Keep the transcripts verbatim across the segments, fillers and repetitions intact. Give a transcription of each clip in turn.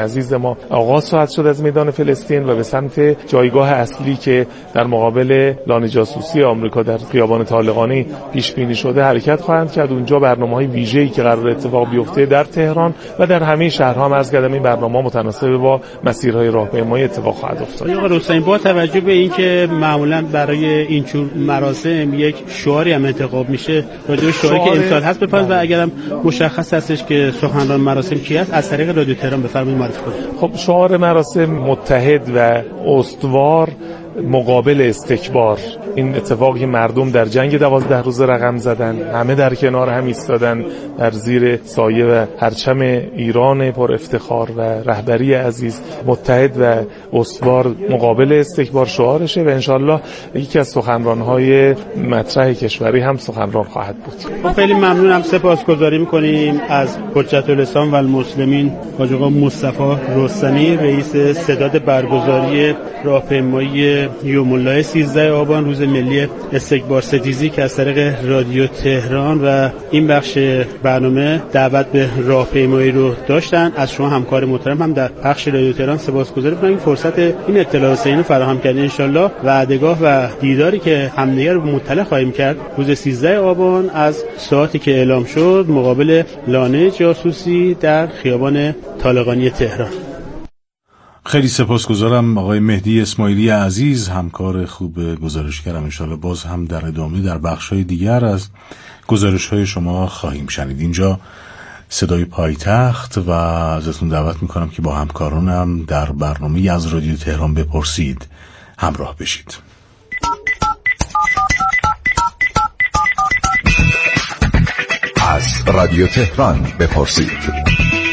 عزیز ما آغاز خواهد شد از میدان فلسطین و به سمت جایگاه اصلی که در مقابل لانه جاسوسی آمریکا در خیابان طالقانی پیش بینی شده حرکت خواهند کرد. اونجا برنامه‌های ویژه‌ای که قرار اتفاق بیفته در تهران و در همه شهرها هم از قدم این برنامه متناسب با مسیرهای راهپیمایی اتفاق خواهد افتاد. آقای رستمی، با توجه به اینکه معمولاً برای این جور مراسم یک شعاری هم انتخاب میشه، راجع به شعاری که امسال هست بفرمایید و اگرم مشخص هستش که سخنران مراسم کی است از طریق رادیو تهران بفرمایید معرفی کنید. خب شعار مراسم متحد و استوار مقابل استکبار. این اتفاقی مردم در جنگ دوازده روزه رقم زدن، همه در کنار هم ایستادن در زیر سایه و پرچم ایران پر افتخار و رهبری عزیز. متحد و استوار مقابل استکبار شعارشه و انشالله یکی از سخنران‌های مطرح کشوری هم سخنران خواهد بود. خب خیلی ممنونم، سپاسگزاری می‌کنیم از حجت الاسلام و المسلمین حاج آقا مصطفی رستمی، رئیس ستاد برگزاری راهپیمایی یوم الله سیزده آبان روز ملی استکبار ستیزی که از طریق رادیو تهران و این بخش برنامه دعوت به راهپیمایی رو داشتن. از شما همکار محترم هم در بخش رادیو تهران سپاسگزاری می‌کنم. این فرصت این اطلاعات رو فراهم کردین. ان شاءالله وعدهگاه و دیداری که همدیگر رو مطلع خواهیم کرد روز سیزده آبان از ساعتی که اعلام شد مقابل لانه جاسوسی در خیابان طالقانی تهران. خیلی سپاسگزارم آقای مهدی اسماعیلی عزیز، همکار خوب گزارشگرم. انشالله باز هم در ادامه در بخش‌های دیگر از گزارش‌های شما خواهیم شنید. اینجا صدای پایتخت و ازتون دعوت میکنم که با همکارانم در برنامه از رادیو تهران بپرسید همراه بشید. از رادیو تهران بپرسید.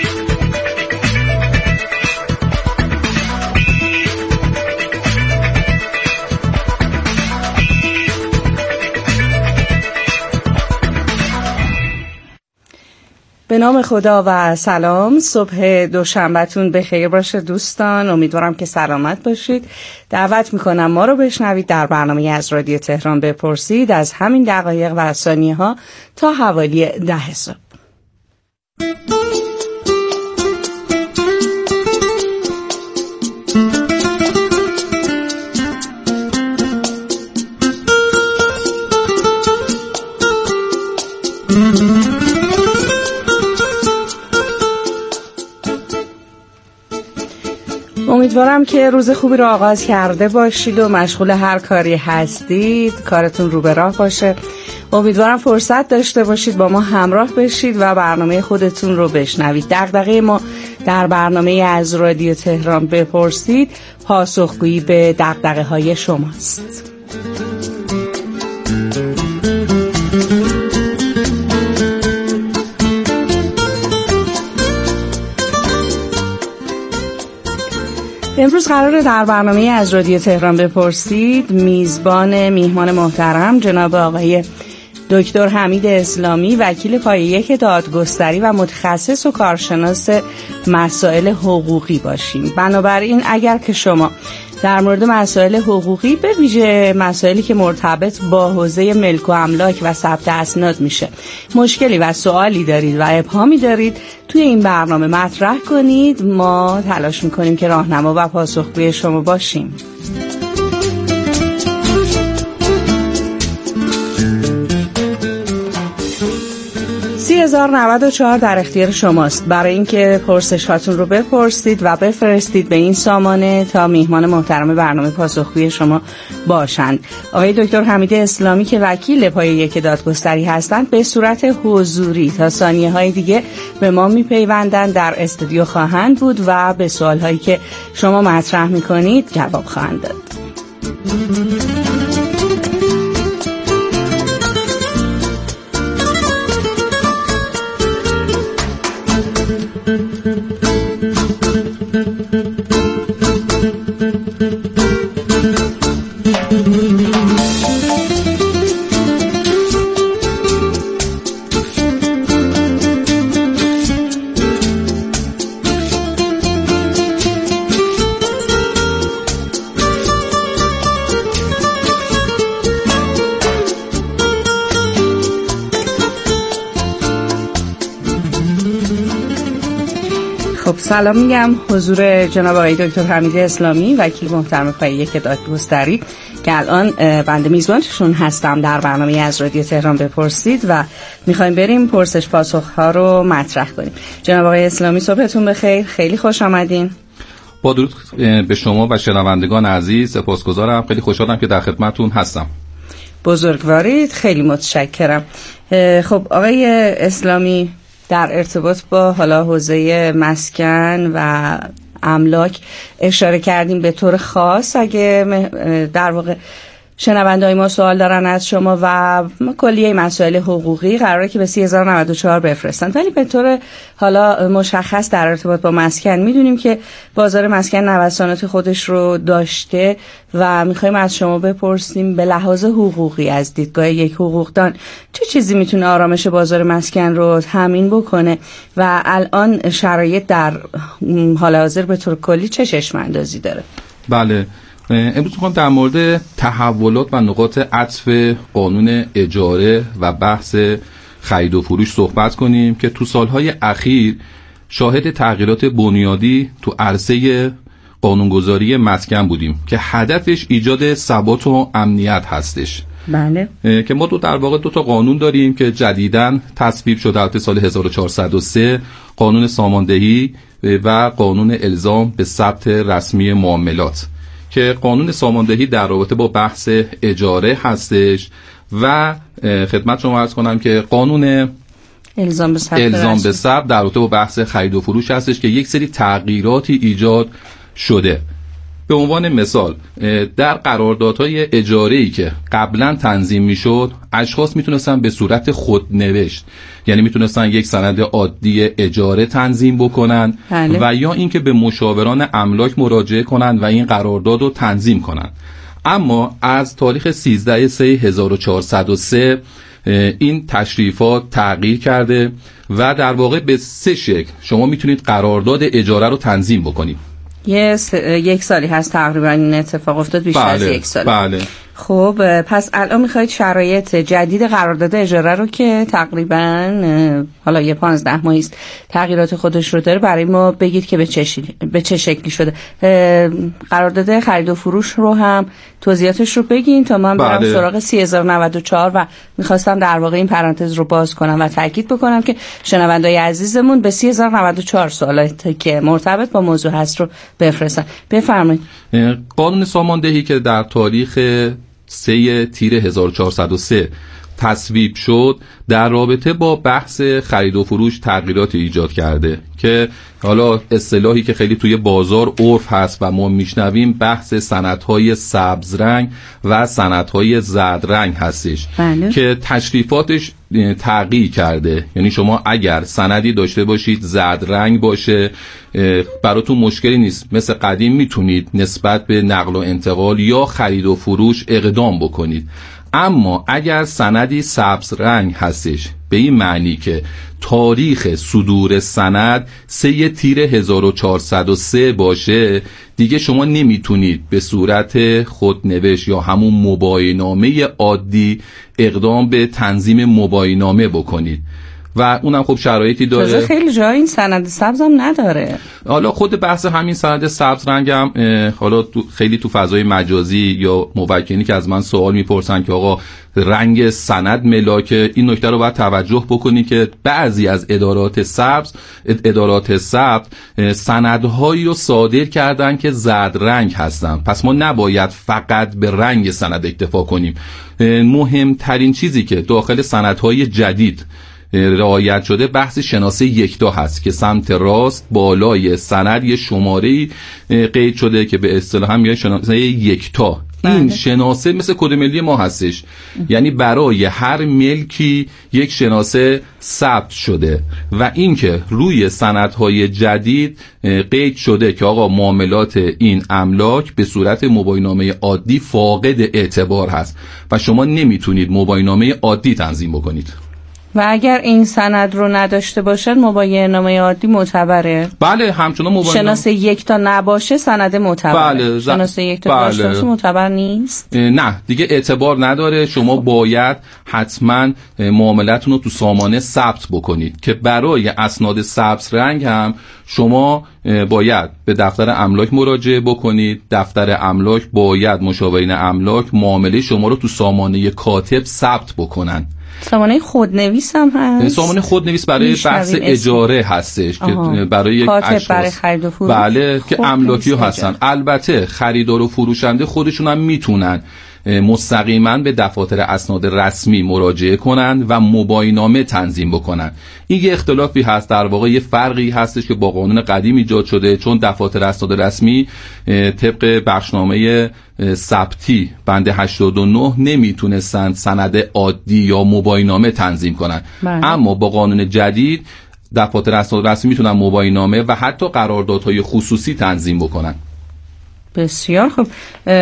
به نام خدا و سلام. صبح دوشنبهتون بخیر باشه دوستان. امیدوارم که سلامت باشید. دعوت میکنم ما رو بشنوید در برنامه از رادیو تهران بپرسید از همین دقایق و ثانیه ها تا حوالی ده صبح. امیدوارم که روز خوبی رو آغاز کرده باشید و مشغول هر کاری هستید کارتون رو به راه باشه. امیدوارم فرصت داشته باشید با ما همراه بشید و برنامه خودتون رو بشنوید. دغدغه ما در برنامه از رادیو تهران بپرسید پاسخگویی به دغدغه های شماست. امروز قراره در برنامه از رادیو تهران بپرسید میزبان میهمان محترم جناب آقای دکتر حمید اسلامی، وکیل پایه یک دادگستری و متخصص و کارشناس مسائل حقوقی باشیم. بنابراین اگر که شما در مورد مسائل حقوقی به ویژه مسائلی که مرتبط با حوزه ملک و املاک و ثبت اسناد میشه مشکلی و سوالی دارید و ابهامی دارید توی این برنامه مطرح کنید. ما تلاش میکنیم که راهنما و پاسخگوی شما باشیم. سی هزار و نود و چهار در اختیار شماست برای اینکه پرسش هاتون رو بپرسید و بفرستید به این سامانه تا میهمان محترم برنامه پاسخگوی شما باشند. آقای دکتر حمید اسلامی که وکیل پایه یک دادگستری هستند به صورت حضوری تا ثانیه های دیگه به ما میپیوندند، در استودیو خواهند بود و به سوال هایی که شما مطرح میکنید جواب خواهند داد. سلام میگم حضور جناب آقای دکتر حمید اسلامی وکیل محترم پایه دادگستری که الان بنده میزبانشون هستم در برنامه از رادیو تهران بپرسید و میخوایم بریم پرسش پاسخ ها رو مطرح کنیم. جناب آقای اسلامی صبحتون بخیر، خیلی خوش آمدین. با درود به شما و شنوندگان عزیز، سپاسگزارم، خیلی خوشحالم که در خدمتتون هستم. بزرگوارید، خیلی متشکرم. خب آقای اسلامی، در ارتباط با حالا حوزه مسکن و املاک اشاره کردیم به طور خاص. اگه در واقع شنونده‌های ما سوال دارن از شما و کلیه مسائل حقوقی قراره که به سی هزار و نود و چهار بفرستن، ولی به طور حالا مشخص در ارتباط با مسکن میدونیم که بازار مسکن نوسانات خودش رو داشته و میخوایم از شما بپرسیم به لحاظ حقوقی از دیدگاه یک حقوقدان چه چیزی میتونه آرامش بازار مسکن رو تامین بکنه و الان شرایط در حال حاضر به طور کلی چه چشم اندازی داره؟ بله، امروز میخوام در مورد تحولات و نقاط عطف قانون اجاره و بحث خرید و فروش صحبت کنیم که تو سالهای اخیر شاهد تغییرات بنیادی تو عرصه قانونگذاری مسکن بودیم که هدفش ایجاد ثبات و امنیت هستش. بله. که ما دو در واقع دو تا قانون داریم که جدیداً تصویب شده در سال هزار و چهارصد و سه، قانون ساماندهی و قانون الزام به ثبت رسمی معاملات که قانون ساماندهی در رابطه با بحث اجاره هستش و خدمت شما عرض کنم که قانون الزام به ثبت الزام به ثبت در رابطه با بحث خرید و فروش هستش که یک سری تغییراتی ایجاد شده. به عنوان مثال در قراردادهای اجاره‌ای که قبلا تنظیم میشد، اشخاص میتونستن به صورت خودنوشت، یعنی میتونستن یک سند عادی اجاره تنظیم بکنن بله. و یا اینکه به مشاوران املاک مراجعه کنن و این قرارداد رو تنظیم کنن. اما از تاریخ سیزده سه هزار و چهارصد و سه این تشریفات تغییر کرده و در واقع به سه شکل شما میتونید قرارداد اجاره رو تنظیم بکنید. yes, یک سالی هست تقریبا این اتفاق افتاد، بیشتر بله، از یک سال. بله. خب پس الان میخواید شرایط جدید قرارداد اجاره رو که تقریبا حالا یه پانزده ماهی است تغییرات خودش رو داره برای ما بگید که به چه شکلی, به چه شکلی شده. قرارداد خرید و فروش رو هم توضیحاتش رو بگین تا من برم بله. سراغ سی هزار و نود و چهار و میخواستم در واقع این پرانتز رو باز کنم و تاکید بکنم که شنوندای عزیزمون به سی هزار و نود و چهار سوالاتی که مرتبط با موضوع هست رو بفرستن. بفرمایید. قانون ساماندهی که در تاریخ سه تیر هزار و چهارصد و سه تصویب شد در رابطه با بحث خرید و فروش تغییرات ایجاد کرده که حالا اصطلاحی که خیلی توی بازار عرف هست و ما میشنویم بحث سندهای سبز رنگ و سندهای زرد رنگ هستش. بله. که تشریفاتش تغییر کرده، یعنی شما اگر سندی داشته باشید زرد رنگ باشه براتون مشکلی نیست، مثل قدیم میتونید نسبت به نقل و انتقال یا خرید و فروش اقدام بکنید. اما اگر سندی سبز رنگ هستش به این معنی که تاریخ صدور سند سه تیر هزار و چهارصد و سه باشه، دیگه شما نمیتونید به صورت خودنوشت یا همون مباینامه عادی اقدام به تنظیم مباینامه بکنید و اونم خب شرایطی داره. تازه خیلی جا این سند سبز هم نداره. حالا خود بحث همین سند سبز رنگ هم حالا تو خیلی تو فضای مجازی یا موکلینی که از من سوال میپرسن که آقا رنگ سند ملاکه، این نکته رو باید توجه بکنی که بعضی از ادارات سبز ادارات ثبت سندهایی رو صادر کردن که زرد رنگ هستن، پس ما نباید فقط به رنگ سند اکتفا کنیم. مهمترین چیزی که داخل سندهای جدید رعایت شده بحث شناسه یکتا هست که سمت راست بالای سند یه شماره‌ای قید شده که به اصطلاح هم میگن شناسه یکتا. این شناسه مثل کد ملی ما هستش، یعنی برای هر ملکی یک شناسه ثبت شده و اینکه روی سندهای جدید قید شده که آقا معاملات این املاک به صورت مباینامه عادی فاقد اعتبار هست و شما نمیتونید مباینامه عادی تنظیم بکنید. و اگر این سند رو نداشته باشن مباینامه عادی معتبره؟ بله، همچنان مباینامه شناسه یک تا نباشه سند معتبره. بله. شناسه یک تا بله. داشته باشه معتبر نیست؟ نه دیگه اعتبار نداره. شما باید حتما معاملتون رو تو سامانه ثبت بکنید که برای اسناد سبز رنگ هم شما باید به دفتر املاک مراجعه بکنید. دفتر املاک باید مشاورین املاک معامله شما رو تو سامانه کاتب ثبت بکنن. سامانه خودنویس هم هست؟ سامانه خودنویس برای بحث اجاره هستش آها. که برای یک کاتب برای خرید و فروش. بله که املاکی هستن. البته خریدار و فروشنده خودشون هم میتونن مستقیما به دفاتر اسناد رسمی مراجعه کنن و مباینامه تنظیم بکنن. این یه اختلافی هست، در واقع یه فرقی هستش که با قانون قدیم ایجاد شده، چون دفاتر اسناد رسمی طبق بخشنامه ثبتی بند هشتاد و نه نمیتونستن سند عادی یا مباینامه تنظیم کنن. بله. اما با قانون جدید دفاتر اسناد رسمی میتونن مباینامه و حتی قراردادهای خصوصی تنظیم بکنن. بسیار خوب.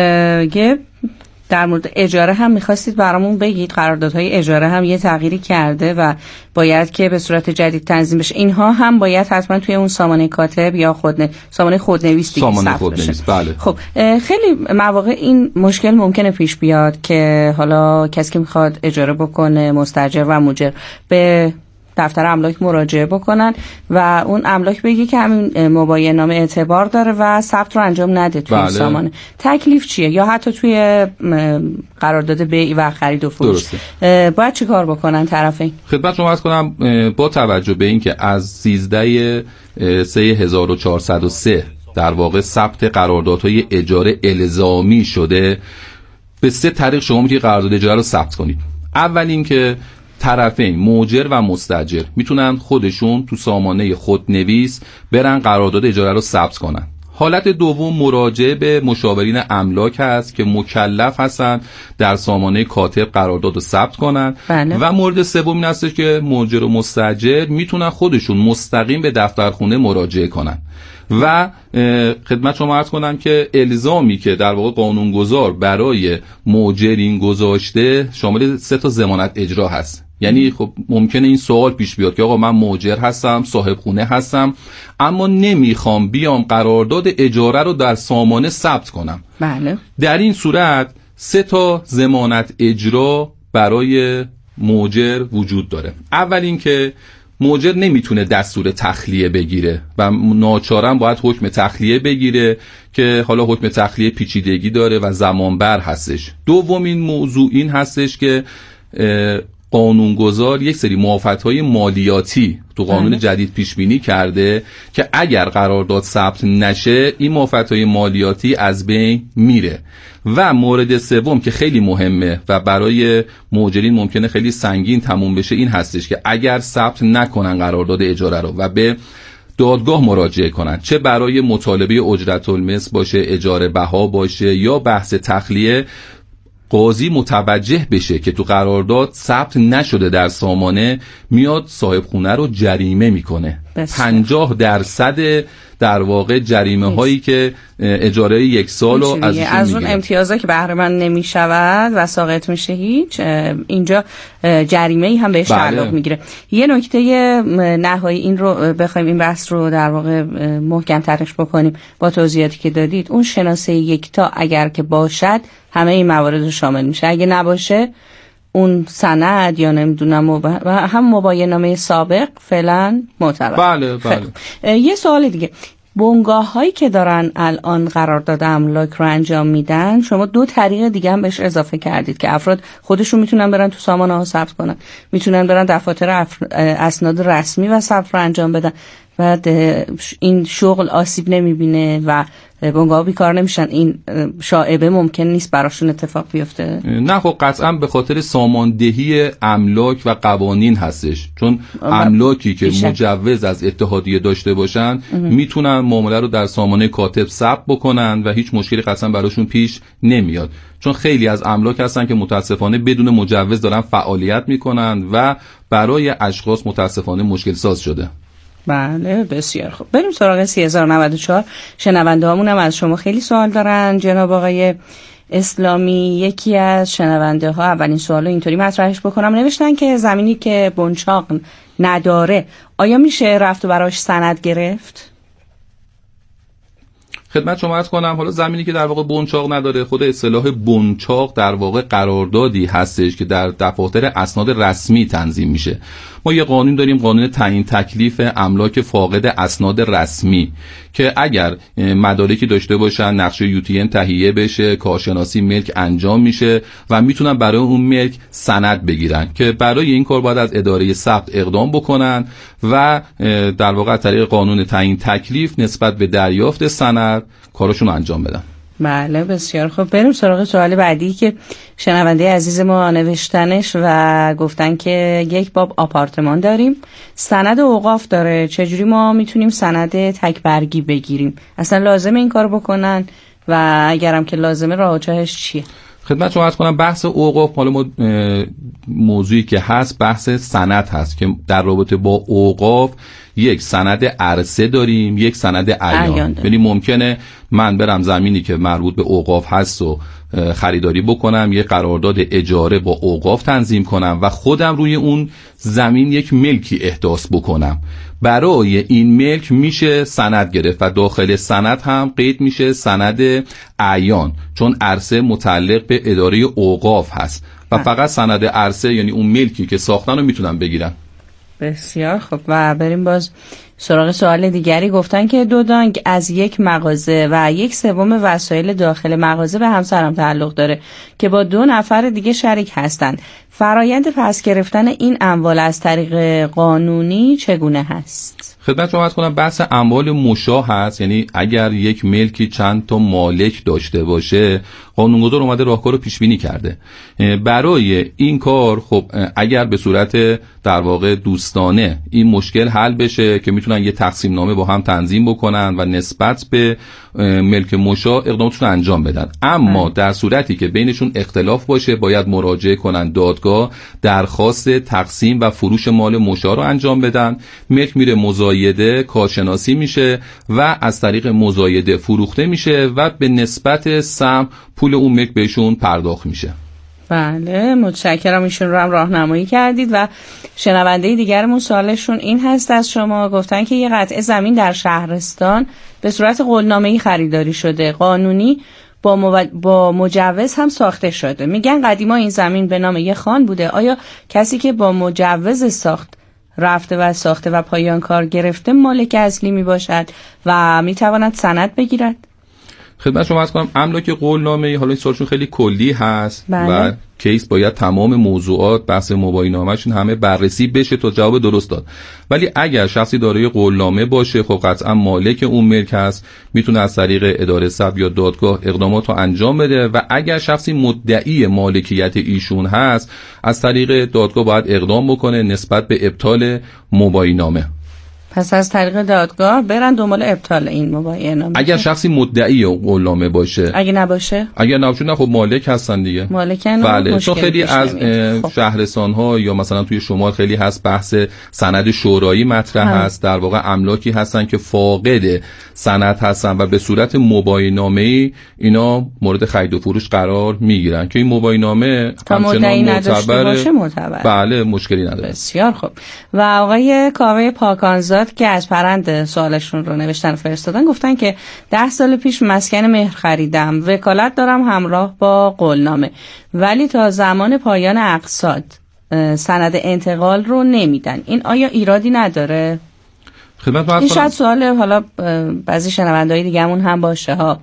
یه در مورد اجاره هم میخواستید برامون بگید. قراردادهای اجاره هم یه تغییری کرده و باید که به صورت جدید تنظیم بشه. اینها هم باید حتما توی اون سامانه کاتب یا خودن... سامانه خودنویس دیگه سامانه خودنویس. بله. خب خیلی مواقع این مشکل ممکنه پیش بیاد که حالا کسی که میخواد اجاره بکنه، مستاجر و مؤجر، به دفتر املاک مراجعه بکنن و اون املاک بگه که همین مباینامه اعتبار داره و ثبت رو انجام نده توی بله. سامانه. تکلیف چیه؟ یا حتی توی قرارداد بیع و خرید و فروش باید چی کار بکنن طرفین؟ خدمت شما عرض کنم با توجه به این که از سیزده سه هزار و چهارصد و سه در واقع ثبت قراردادهای اجاره الزامی شده، به سه طریق شما میتونید قرارداد اجاره رو ثبت کنید. اول این که طرفین مؤجر و مستاجر میتونن خودشون تو سامانه خودنویس برن قرارداد اجاره رو ثبت کنن. حالت دوم مراجعه به مشاورین املاک هست که مکلف هستن در سامانه کاتب قرارداد رو ثبت کنن. بله. و مورد سوم این هست که مؤجر و مستاجر میتونن خودشون مستقیم به دفترخونه مراجعه کنن. و خدمت شما عرض کنم که الزامی که در واقع قانونگذار برای مؤجرین گذاشته شامل سه تا ضمانت اجرا هست. یعنی خب ممکنه این سوال پیش بیاد که آقا من مؤجر هستم، صاحب خونه هستم، اما نمیخوام بیام قرارداد اجاره رو در سامانه ثبت کنم. بله. در این صورت سه تا ضمانت اجرا برای مؤجر وجود داره. اول این که مؤجر نمیتونه دستور تخلیه بگیره و ناچارن باید حکم تخلیه بگیره که حالا حکم تخلیه پیچیدگی داره و زمانبر هستش. دومین موضوع این هستش که قانونگذار یک سری موافقت‌های مالیاتی تو قانون جدید پیش بینی کرده که اگر قرارداد ثبت نشه این موافقت‌های مالیاتی از بین میره. و مورد سوم که خیلی مهمه و برای مؤجرین ممکنه خیلی سنگین تموم بشه این هستش که اگر ثبت نکنن قرارداد اجاره رو و به دادگاه مراجعه کنن، چه برای مطالبه اجرت المثل باشه، اجاره بها باشه یا بحث تخلیه، قاضی متوجه بشه که تو قرارداد ثبت نشده در سامانه، میاد صاحب خونه رو جریمه میکنه. پنجاه درصد در واقع جریمه هایی که اجاره یک سال رو از از اون امتیازا که بهره مند نمیشود و ساقط میشه هیچ، اینجا جریمه ای هم بهش تعلق میگیره. یه نکته نهایی این رو بخوایم این بحث رو در واقع محکم ترش بکنیم با توضیحاتی که دادید، اون شناسه یکتا اگر که باشد همه این موارد رو شامل میشه، اگه نباشه اون سند یا نمیدونم و هم مباینامه سابق فعلا معتبر. بله بله. یه سوال دیگه، بنگاه هایی که دارن الان قرارداد املاک رو انجام میدن، شما دو طریق دیگه هم بهش اضافه کردید که افراد خودشون میتونن برن تو سامانه ها ثبت کنن، میتونن برن دفاتر اسناد رسمی و ثبت رو انجام بدن. بعد این شغل آسیب نمیبینه و بنگاه بیکار نمیشن، این شائبه ممکن نیست براشون اتفاق بیفته؟ نه خب قطعا به خاطر ساماندهی املاک و قوانین هستش، چون املاکی که بیشن. مجوز از اتحادیه داشته باشن میتونن معامله رو در سامانه کاتب ثبت بکنن و هیچ مشکلی قطعا براشون پیش نمیاد، چون خیلی از املاک هستن که متاسفانه بدون مجوز دارن فعالیت میکنن و برای اشخاص متاسفانه مشکل ساز شده. بله بسیار خوب. بریم سراغ سی هزار و نود و چهار. شنونده هامون هم از شما خیلی سوال دارن جناب آقای اسلامی. یکی از شنونده ها اولین سوالو اینطوری مطرحش بکنم، نوشتن که زمینی که بنچاق نداره آیا میشه رفت و براش سند گرفت؟ خدمت شما عرض کنم حالا زمینی که در واقع بنچاق نداره، خود اصطلاح بنچاق در واقع قراردادی هستش که در دفاتر اسناد رسمی تنظیم میشه. ما یه قانون داریم، قانون تعیین تکلیف املاک فاقد اسناد رسمی، که اگر مدارکی داشته باشن نقشه یو تی ان تهیه بشه، کارشناسی ملک انجام میشه و میتونن برای اون ملک سند بگیرن، که برای این کار باید از اداره ثبت اقدام بکنن و در واقع از طریق قانون تعیین تکلیف نسبت به دریافت سند کارشون انجام بدن. بله بسیار خوب. بریم سراغ سوال بعدی که شنونده عزیز ما نوشتنش و گفتن که یک باب آپارتمان داریم، سند اوقاف داره، چجوری ما میتونیم سند تکبرگی بگیریم؟ اصلا لازمه این کار بکنن و اگرم که لازمه راه چهش چیه؟ خدمت شما عرض کنم بحث اوقاف، حالا ما موضوعی که هست بحث سند هست که در رابطه با اوقاف یک سند عرضه داریم، یک سند عیان. یعنی ممکنه من برم زمینی که مربوط به اوقاف هست و خریداری بکنم، یک قرارداد اجاره با اوقاف تنظیم کنم و خودم روی اون زمین یک ملکی احداث بکنم. برای این ملک میشه سند گرفت و داخل سند هم قید میشه سند عیان، چون عرضه متعلق به اداره اوقاف هست و فقط سند عرضه یعنی اون ملکی که ساختن رو میتونن بگیرن. بسیار خب. و بریم باز سراغ سوال دیگری. گفتن که دو دانگ از یک مغازه و یک سوم وسایل داخل مغازه به همسرم تعلق داره که با دو نفر دیگه شریک هستند. فرایند پس گرفتن این اموال از طریق قانونی چگونه هست؟ خدمت شما عرض کنم بحث اموال مشاع هست، یعنی اگر یک ملکی چند تا مالک داشته باشه قانونگذار اومده راهکار رو پیش بینی کرده. برای این کار خب اگر به صورت در واقع دوستانه این مشکل حل بشه که میتونن یه تقسیم نامه با هم تنظیم بکنن و نسبت به ملک مشاع اقداماتشون انجام بدن. اما در صورتی که بینشون اختلاف باشه باید مراجعه کنن دادگاه، درخواست تقسیم و فروش مال مشاع رو انجام بدن. ملک میره مزایده کارشناسی میشه و از طریق مزایده فروخته میشه و به نسبت سهم پول اون ملک بهشون پرداخت میشه. بله متشکرم، ایشون رو هم راهنمایی کردید. و شنونده دیگرمون سوالشون این هست از شما، گفتن که یه قطعه زمین در شهرستان به صورت قولنامه‌ای خریداری شده، قانونی با, مو... با مجوز هم ساخته شده. میگن قدیما این زمین به نام یه خان بوده، آیا کسی که با مجوز ساخت رفته و ساخته و پایان کار گرفته مالک اصلی می باشد و می تواند سند بگیرد؟ خدمت شما عرض کنم املاک قولنامه‌ای، حالا این سوالشون خیلی کلی هست بله. و کیس باید تمام موضوعات بحث مباینامه‌شون همه بررسی بشه تا جواب درست داد. ولی اگر شخصی دارای قولنامه باشه خب قطعا مالک اون ملک هست، میتونه از طریق اداره ثبت یا دادگاه اقدامات رو انجام بده و اگر شخصی مدعی مالکیت ایشون هست از طریق دادگاه باید اقدام بکنه نسبت به ابطال مباینامه. پس از طریق دادگاه برن دنبال ابطال این مباینامه. اگر شخصی مدعی قولنامه باشه، اگه نباشه اگر نباشه نه خب مالک هستن دیگه. مالکن. بله، چون خیلی از شهرستان ها یا مثلا توی شمال خیلی هست بحث سند شورایی مطرح هم. هست، در واقع املاکی هستن که فاقد سند هستن و به صورت مباینامه‌ای اینا مورد خرید و فروش قرار میگیرن که این مباینامه همچنان معتبر باشه معتبر. بله مشکلی نداره. بسیار خوب. و آقای کاوه پاکانزاد که از پرند سوالشون رو نوشتن فرستادن، گفتن که ده سال پیش مسکن مهر خریدم، وکالت دارم همراه با قولنامه، ولی تا زمان پایان اقساط سند انتقال رو نمیدن. این آیا ایرادی نداره؟ خدمت این شاید سوال حالا بعضی شنونده‌های دیگه‌مون هم باشه ها،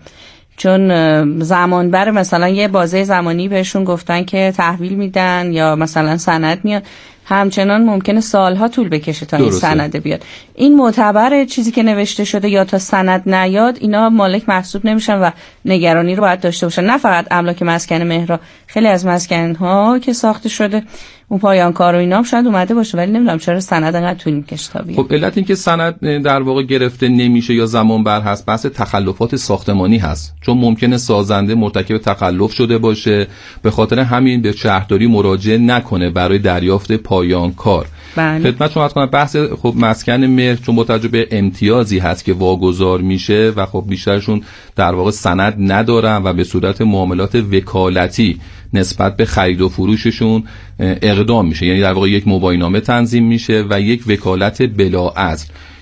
چون زمان بر مثلا یه بازه زمانی بهشون گفتن که تحویل میدن یا مثلا سند میاد، همچنان ممکنه سالها طول بکشه تا درسته. این سند بیاد. این معتبره چیزی که نوشته شده یا تا سند نیاد اینا مالک محسوب نمیشن و نگرانی رو باید داشته باشن. نه فقط املاک مسکن مهر، خیلی از مسکن ها که ساخته شده اون پایان کار و اینا هم شاید اومده باشه ولی نمیدونم چرا سند انقدر طول میکشه تا بیاد. خب علت این که سند در واقع گرفته نمیشه یا زمان بر هست بحث تخلفات ساختمانی هست، چون ممکنه سازنده مرتکب تخلف شده باشه، به خاطر همین به شهرداری مراجعه نکنه برای دریافت پایان کار. بله. خدمت شما عرض کنم بحث خب مسکن مهر چون با توجه به امتیازی هست که واگذار میشه و خب بیشترشون در واقع سند ندارن و به صورت معاملات وکالتی نسبت به خرید و فروششون اقدام میشه، یعنی در واقع یک مباینامه تنظیم میشه و یک وکالت بلا اصل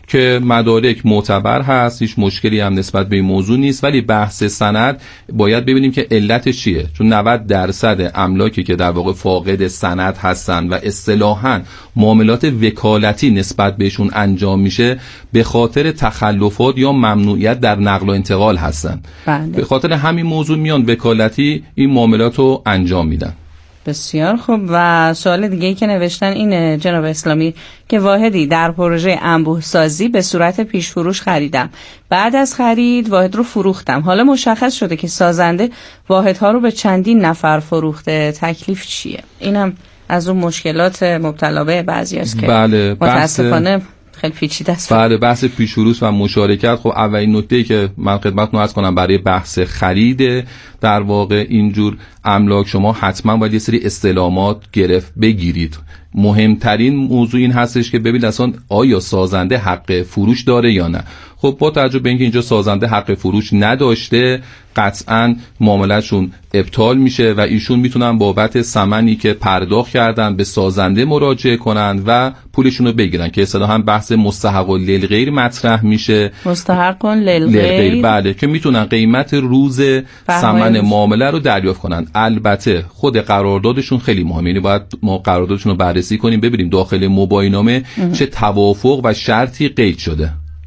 که مدارک معتبر هست، هیچ مشکلی هم نسبت به این موضوع نیست، ولی بحث سند باید ببینیم که علتش چیه، چون نود درصد املاکی که در واقع فاقد سند هستن و اصطلاحاً معاملات وکالتی نسبت بهشون انجام میشه به خاطر تخلفات یا ممنوعیت در نقل و انتقال هستن. بله. به خاطر همین موضوع میان وکالتی این معاملات رو انجام میدن. بسیار خوب. و سوال دیگه ای که نوشتن اینه جناب اسلامی که واحدی در پروژه انبوه سازی به صورت پیش فروش خریدم، بعد از خرید واحد رو فروختم، حالا مشخص شده که سازنده واحدها رو به چندین نفر فروخته، تکلیف چیه؟ اینم از اون مشکلات مبتلا به بعضی است که بله، متاسفانه خیلی پیچیده است. بله، بحث پیش فروش و مشارکت. خب اولین نکته‌ای که من خدمتتون عرض کنم برای بحث خرید در واقع اینجور املاک شما حتما باید یه سری استعلامات گرفت بگیرید. مهمترین موضوع این هستش که ببینید اصلا آیا سازنده حق فروش داره یا نه. خب با توجه به اینکه اینجا سازنده حق فروش نداشته، قطعاً معاملهشون ابطال میشه و ایشون میتونن بابت ثمنی که پرداخت کردن به سازنده مراجعه کنن و پولشون رو بگیرن که اصطلاحاً بحث مستحق للغیر مطرح میشه. مستحق للغیر، بله، که میتونن قیمت روز ثمن معامله رو دریافت کنن. البته خود قراردادشون خیلی مهمه، یعنی باید ما قراردادشون رو بررسی کنیم ببینیم داخل مباینامه چه توافق و شرطی قید شده.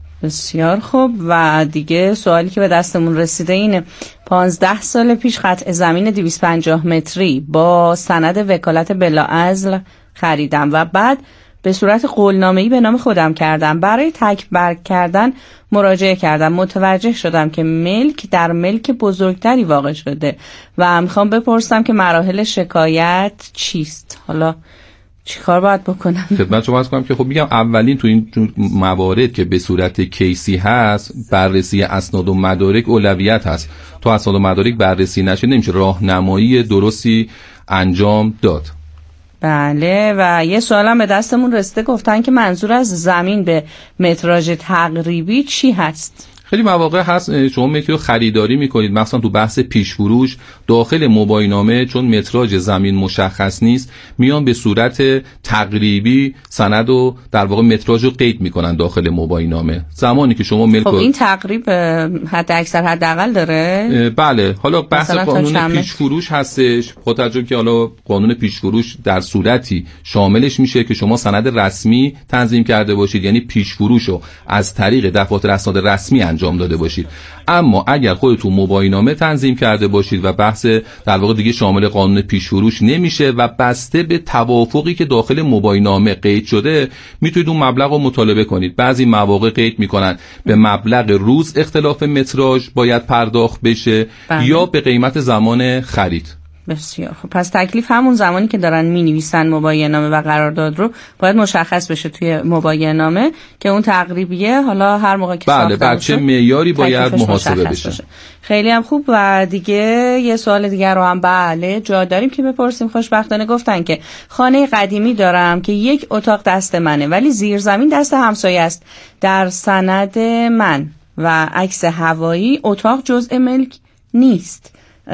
بسیار خوب. و دیگه سوالی که به دستمون رسیده اینه پانزده سال پیش قطع زمین دویست و پنجاه متری با سند وکالت بلاعزل خریدم و بعد به صورت قولنامه‌ای به نام خودم کردم. برای تک برگ کردن مراجعه کردم، متوجه شدم که ملک در ملک بزرگتری واقع شده و میخوام بپرسم که مراحل شکایت چیست؟ حالا چی کار باید بکنم؟ خدمت شما عرض کنم که خب میگم اولین تو این موارد که به صورت کیسی هست بررسی اسناد و مدارک اولویت هست. تو اسناد و مدارک بررسی نشه نمیشه راهنمایی درستی انجام داد. بله. و یه سوالم به دستمون رسیده، گفتن که منظور از زمین به متراژ تقریبی چی هست؟ خیلی مواقع هست شما ملکی رو خریداری میکنید، مثلا تو بحث پیش فروش داخل مباینامه چون متراژ زمین مشخص نیست میان به صورت تقریبی سند و در واقع متراژ رو قید میکنن داخل مباینامه. زمانی که شما ملک خب این تقریب حد اکثر حداقل داره؟ بله. حالا بحث قانون پیش فروش هستش، خود توجه که حالا قانون پیش فروش در صورتی شاملش میشه که شما سند رسمی تنظیم کرده باشید، یعنی پیش فروش رو از طریق دفاتر اسناد رسمی انجام داده باشید. اما اگر خودتون مباینامه تنظیم کرده باشید و بحث در واقع دیگه شامل قانون پیش فروش نمیشه و بسته به توافقی که داخل مباینامه قید شده میتونید اون مبلغ رو مطالبه کنید. بعضی مواقع قید میکنن به مبلغ روز اختلاف متراژ باید پرداخت بشه بله. یا به قیمت زمان خرید. بسیار خب. پس تکلیف همون زمانی که دارن می-نویسن مباینامه و قرارداد رو باید مشخص بشه توی مباینامه که اون تقریبیه، حالا هر موقع که بله بچه معیاری باید محاسبه بشه. بشه. خیلی هم خوب. و دیگه یه سوال دیگر رو هم بله جا داریم که بپرسیم. خوشبختانه گفتن که خانه قدیمی دارم که یک اتاق دست منه ولی زیر زمین دست همسایه است. در سند من و عکس هوایی اتاق جزء ملک نیست.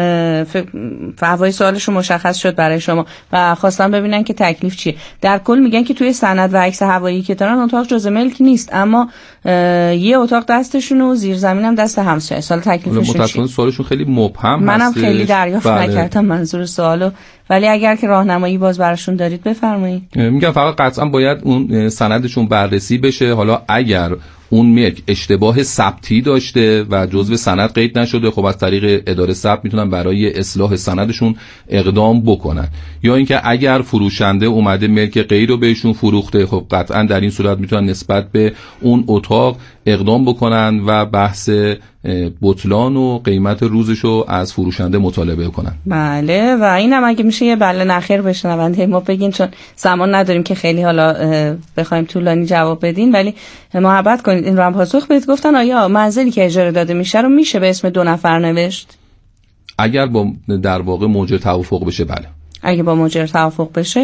فوای سوالشون مشخص شد برای شما و خواستم ببینن که تکلیف چیه. در کل میگن که توی سند و عکس هوایی که دارن اتاق جزء ملک نیست، اما یه اتاق دستشون و زیر زمین هم دست همسایه. سوال تکلیفشون چیه؟ سوالشون خیلی مبهم منم هستش. خیلی دریافت بله. نکردم منظور سوالو، ولی اگر که راهنمایی باز براشون دارید بفرمایید. میگم فقط قطعا باید اون سندشون بررسی بشه. حالا اگر اون ملک اشتباه ثبتی داشته و جزو سند قید نشده، خب از طریق اداره ثبت میتونن برای اصلاح سندشون اقدام بکنن. یا اینکه اگر فروشنده اومده ملک غیر رو بهشون فروخته، خب قطعا در این صورت میتونن نسبت به اون اتاق اقدام بکنن و بحث بطلان و قیمت روزشو از فروشنده مطالبه کنن. بله. و اینم اگه میشه یه بله نخیر بشنونده ما بگین، چون زمان نداریم که خیلی حالا بخوایم طولانی جواب بدین، ولی محبت کنید این رو هم پاسخ بدید. گفتن آیا منزلی که اجاره داده میشه رو میشه به اسم دو نفر نوشت؟ اگر با در واقع موجب توافق بشه بله. اگه با موجب توافق بشه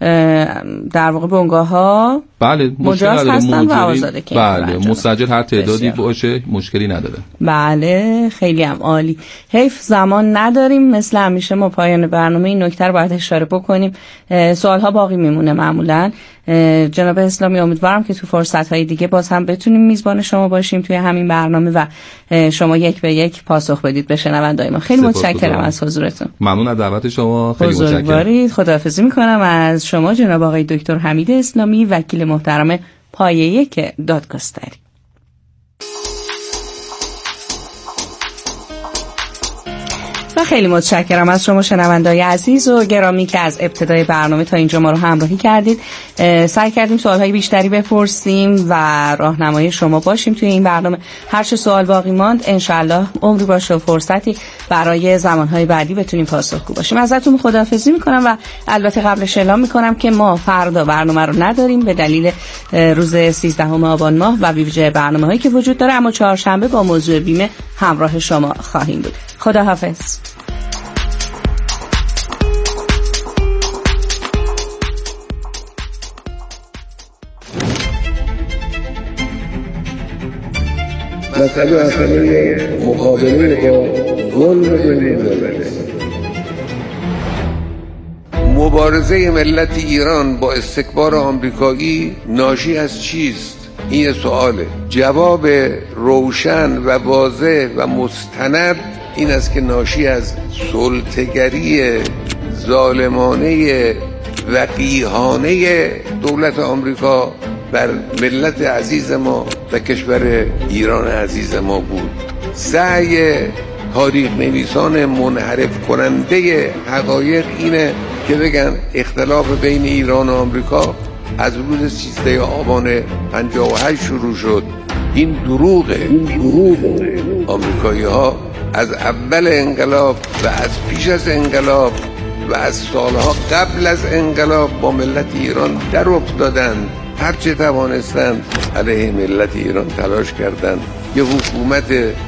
در واقع بنگاه ها بله مجاز هستن و آزاده که بله مستاجر هر تعدادی باشه مشکلی نداره. بله خیلی هم عالی. حیف زمان نداریم، مثل همیشه ما پایان برنامه این نکته رو باید اشاره بکنیم. سوال ها باقی میمونه معمولا. جناب اسلامی، امیدوارم که تو فرصت‌های دیگه باز هم بتونیم میزبان شما باشیم توی همین برنامه و شما یک به یک پاسخ بدید به شنونده‌های ما. خیلی متشکرم از حضورتون. ممنون از دعوت شما. خیلی متشکرم. خداحافظی می‌کنم از شما جناب آقای دکتر حمید اسلامی، وکیل محترم پایه یک دادگستری. و خیلی متشکرم از شما شنونده‌های عزیز و گرامی که از ابتدای برنامه تا اینجا ما رو همراهی کردید. سعی کردیم سوالهای بیشتری بپرسیم و راهنمای شما باشیم توی این برنامه. هر چه سوال باقی ماند انشالله عمری باشه و فرصتی برای زمانهای بعدی بتونیم پاسخگو باشیم. ازتون خداحافظی میکنم و البته قبلش اعلام میکنم که ما فردا برنامه رو نداریم به دلیل روز سیزدهم آبان ماه و ویژه برنامه‌هایی که وجود داره، اما چهارشنبه با موضوع بیمه همراه شما خواهیم بود. خداحافظ. مسئله مسئله مقابله با ظلم بین مبارزه ملت ایران با استکبار آمریکایی ناشی از چیست؟ این سواله. جواب روشن و واضح و مستند این است که ناشی از سلطه‌گری ظالمانه وقیحانه دولت آمریکا بر ملت عزیز ما و کشور ایران عزیز ما بود. سعی تاریخ نویسان منحرف کننده حقایق اینه که بگن اختلاف بین ایران و آمریکا از روز سیزده آبان پنجاه و هشت شروع شد. این دروغه. این دروغه. آمریکایی ها از اول انقلاب و از پیش از انقلاب و از سالها قبل از انقلاب با ملت ایران در افتادند. هرچه توانستند علیه ملت ایران تلاش کردند. یه حکومت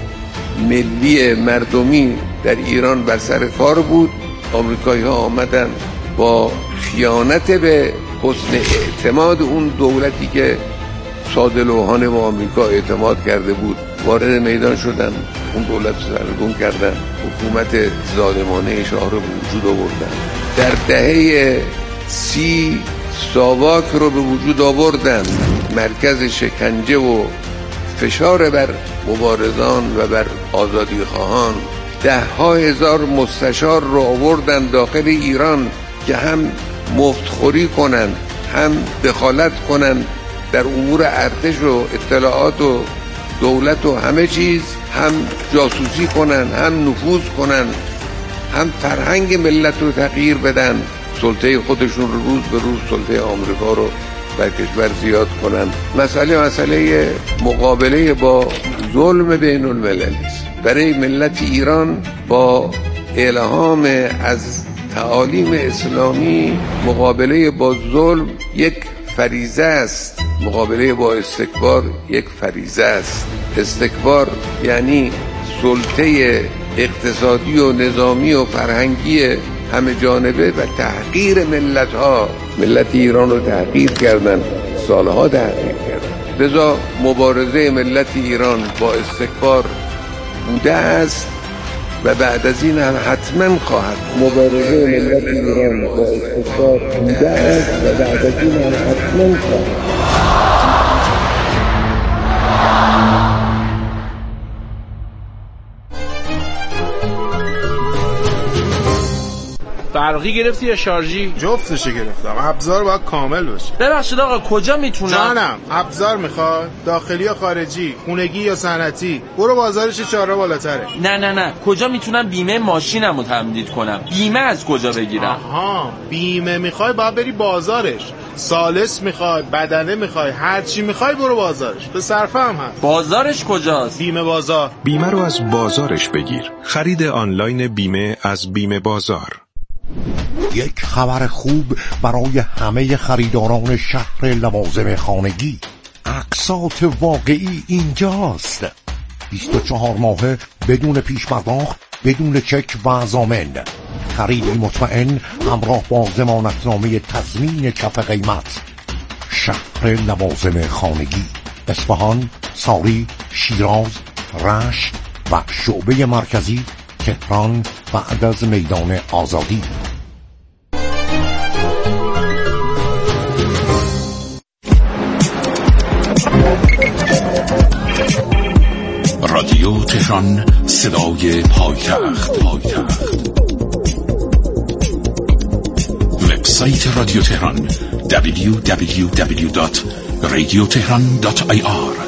ملی مردمی در ایران بر سر کار بود. آمریکایی ها آمدن با خیانت به حسن اعتماد اون دولتی که ساده لوحانه با آمریکا اعتماد کرده بود وارد میدان شدن، اون دولت سرنگون کردن، حکومت ظالمانه شاه رو به وجود آوردن. در دهه سی ساواک رو به وجود آوردن، مرکز شکنجه و فشار بر مبارزان و بر آزادی خواهان. ده ها هزار مستشار رو آوردن داخل ایران که هم مفتخوری کنن، هم دخالت کنن در امور ارتش و اطلاعات و دولت و همه چیز، هم جاسوسی کنن، هم نفوذ کنن، هم فرهنگ ملت رو تغییر بدن، سلطه خودشون رو روز به روز سلطه آمریکا رو بر کشور زیاد کنن. مسئله مسئله مقابله با ظلم بین المللی است. برای ملت ایران با الهام از تعالیم اسلامی مقابله با ظلم یک فریضه است، مقابله با استکبار یک فریضه است. استکبار یعنی سلطه اقتصادی و نظامی و فرهنگی همه جانبه و تحقیر ملت ها. ملت ایران رو تحقیر کردن، سالها تحقیر کردن. لذا مبارزه ملت ایران با استکبار بوده است و بعد از این هم حتما خواهد. مبارزه ملت ایران با استکبار بوده است و بعد از این هم حتما خواهد. برقی گرفتی یا شارژی؟ جفتش گرفتم. ابزار باید کامل باشه. ببخشید آقا کجا میتونم؟ جانم ابزار میخواد؟ داخلی یا خارجی؟ خونگی یا صنعتی؟ برو بازارش چهار راه بالاتره. نه نه نه کجا میتونم بیمه ماشینمو تمدید کنم؟ بیمه از کجا بگیرم؟ آها بیمه میخوای باید بری بازارش. سالس میخوای، بدنه میخوای، هر چی میخوای برو بازارش. به صرفه هم هست. بازارش کجاست؟ بیمه بازار. بیمه رو از بازارش بگیر. خرید آنلاین بیمه از بیمه بازار. یک خبر خوب برای همه خریداران شهر لوازم خانگی. اقساط واقعی اینجاست. بیست و چهار ماهه بدون پیش پرداخت، بدون چک و ضامن. خریدی مطمئن همراه با ضمانتنامه تضمین کف قیمت. شهر لوازم خانگی، اصفهان، ساری، شیراز، رشت و شعبه مرکزی تهران بعد از میدان آزادی. رادیو تهران، صدای پایتخت. پایتخت. وبسایت رادیو تهران دبلیو دبلیو دبلیو دات رادیو تهران دات آی آر